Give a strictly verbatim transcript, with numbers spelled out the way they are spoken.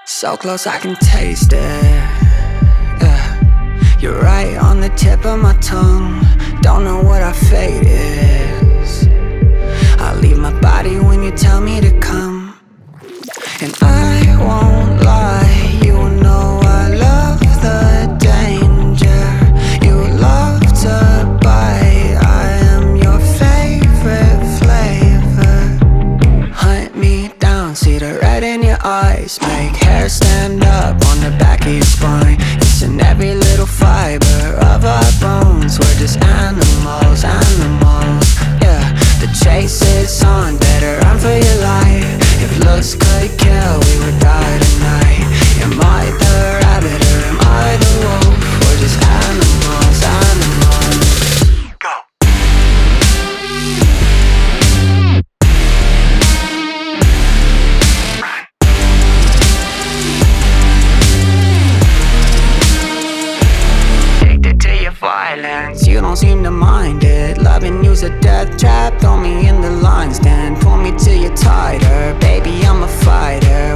So close I can taste it, yeah. You're right on the tip of my tongue. Don't know what our fate is. I leave my body when you tell me to come. And I won't lie, you know I love the danger. You love to bite, I am your favorite flavor. Hunt me down, see the red in your eyes. Make hair stand up on the back of your spine. It's in every little fiber of our bones. We're just animals, animals, yeah. The chase is on, better run for your life. If looks could kill, we would die tonight. Am I the rabbit or am I the wolf? We're just animals, animals. Go! Addicted to your violence, you don't seem to mind it. Loving you's a death trap, throw me in the lion's den. Pull me till you're tighter, baby I'm a fighter.